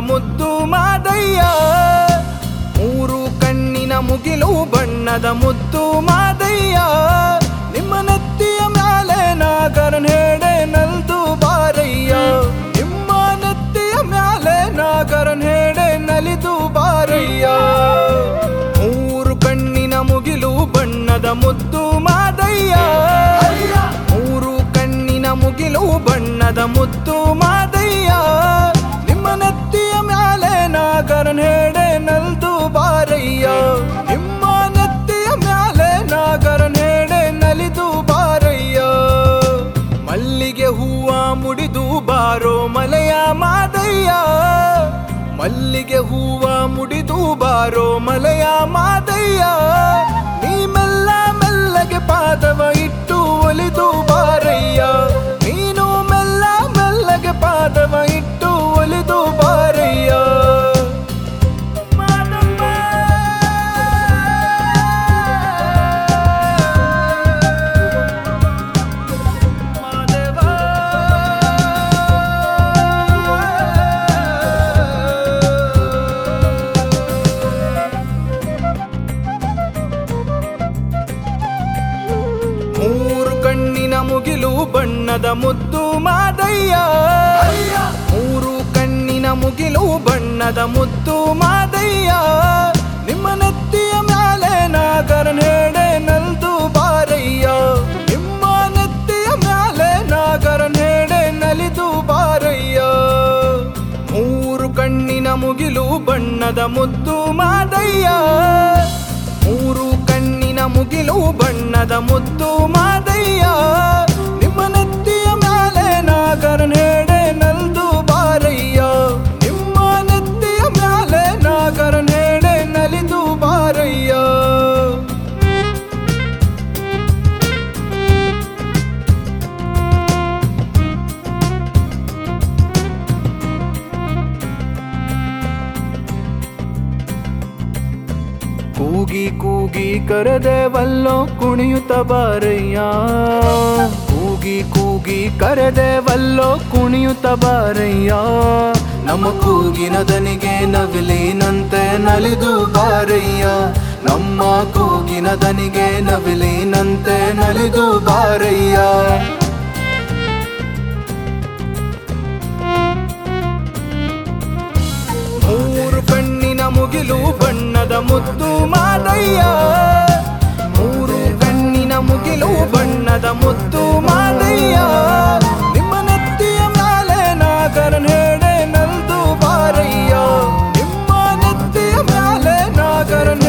ಮುದ್ದು ಮಾದಯ್ಯ ಮೂರು ಕಣ್ಣಿನ ಮುಗಿಲು ಬಣ್ಣದ ಮುದ್ದು ಮಾದಯ್ಯ ನಿಮ್ಮ ನೆತ್ತಿಯ ಮ್ಯಾಲೆ ನಾಗರನ್ ಹೇಡೆ ನಲ್ದು ಬಾರಯ್ಯ ನಿಮ್ಮ ನೆತ್ತಿಯ ಮ್ಯಾಲೆ ನಾಗರನ್ ಹೇಡೆ ನಲಿದು ಬಾರಯ್ಯ ಮೂರು ಕಣ್ಣಿನ ಮುಗಿಲು ಬಣ್ಣದ ಮುದ್ದು ಮಾದಯ್ಯ ಮೂರು ಕಣ್ಣಿನ ಮುಗಿಲು ಬಣ್ಣದ ಮುದ್ದು ಮಾದಯ್ಯ ನಿಮ್ಮ ನೆತ್ತಿಯ ಮ್ಯಾಲೆ ನಾಗರನ್ ಹೇಡೆ ನಲ್ದು ಬಾರಯ್ಯ ನಿಮ್ಮ ನೆತ್ತಿಯ ಮ್ಯಾಲೆ ನಾಗರನ್ ಹೇಡೆ ನಲಿದು ಬಾರಯ್ಯ ಮಲ್ಲಿಗೆ ಹೂವ ಮುಡಿದು ಬಾರೋ ಮಲೆಯ ಮಾದಯ್ಯ ಮಲ್ಲಿಗೆ ಹೂವ ಮುಡಿದು ಬಾರೋ ಮಲೆಯ ಮಾದಯ್ಯ ನೀ ಮೆಲ್ಲ ಮೆಲ್ಲಗೆ ಪಾದವ ಇಟ್ಟು ಒಲಿದು ಬಾರಯ್ಯ ನೀನು ಮೆಲ್ಲ ಮೆಲ್ಲಗೆ ಪಾದವ ಇಟ್ಟು ಒಲಿದು ಬಾರಯ್ಯ ಮೂರು ಕಣ್ಣಿನ ಮುಗಿಲು ಬಣ್ಣದ ಮುದ್ದು ಮಾದಯ್ಯ ಮೂರು ಕಣ್ಣಿನ ಮುಗಿಲು ಬಣ್ಣದ ಮುದ್ದು ಮಾದಯ್ಯ ನಿಮ್ಮ ನೆತ್ತಿಯ ಮ್ಯಾಲೆ ನಾಗರನ್ ಹೇಡೆ ನಲ್ದು ಬಾರಯ್ಯ ನಿಮ್ಮ ನೆತ್ತಿಯ ಮ್ಯಾಲೆ ನಾಗರನ್ ಹೇಡೆ ನಲಿದು ಬಾರಯ್ಯ ಮೂರು ಕಣ್ಣಿನ ಮುಗಿಲು ಬಣ್ಣದ ಮುದ್ದು ಮಾದಯ್ಯ ಮೂರು ಕಣ್ಣಿನ ಮುಗಿಲು ಬಣ್ಣದ ಮುದ್ದು ಮಾದಯ್ಯ ನಿಮ್ಮ ನೆತ್ತಿಯ ಮ್ಯಾಲೆ ನಾಗರನ್ ಹೇಡೆ ನಲ್ದು ಬಾರಯ್ಯ ನಿಮ್ಮ ನೆತ್ತಿಯ ಮ್ಯಾಲೆ ನಾಗರನ್ ಹೇಡೆ ನಲಿದು ಬಾರಯ್ಯ ಕೂಗಿ ಕೂಗಿ ಕರೆದೇವಲ್ಲೋ ಕುಣಿಯುತ್ತ ಬಾರಯ್ಯ ಕೂಗಿ ಕೂಗಿ ಕರೆದೇವಲ್ಲೋ ಕುಣಿಯುತ್ತ ಬಾರಯ್ಯ ನಮ್ಮ ಕೂಗಿನ ದನಿಗೆ ನವಿಲಿನಂತೆ ನಲಿದು ಬಾರಯ್ಯ ನಮ್ಮ ಕೂಗಿನ ದನಿಗೆ ನವಿಲಿನಂತೆ ನಲಿದು ಬಾರಯ್ಯ ಮೂರು ಕಣ್ಣಿನ ಮುಗಿಲು ಬಣ್ಣದ ಮುದ್ದು ಮಾದಯ್ಯ ಮೂರು ಕಣ್ಣಿನ ಮುಗಿಲು ಬಣ್ಣದ ಮುದ್ದು ಮಾದಯ್ಯ ನಿಮ್ಮ ನೆತ್ತಿಯ ಮ್ಯಾಲೆ ನಾಗರನ್ ಹೇಡೆ ನಲ್ದು ಬಾರಯ್ಯ ನಿಮ್ಮ ನೆತ್ತಿಯ ಮ್ಯಾಲೆ ನಾಗರನ್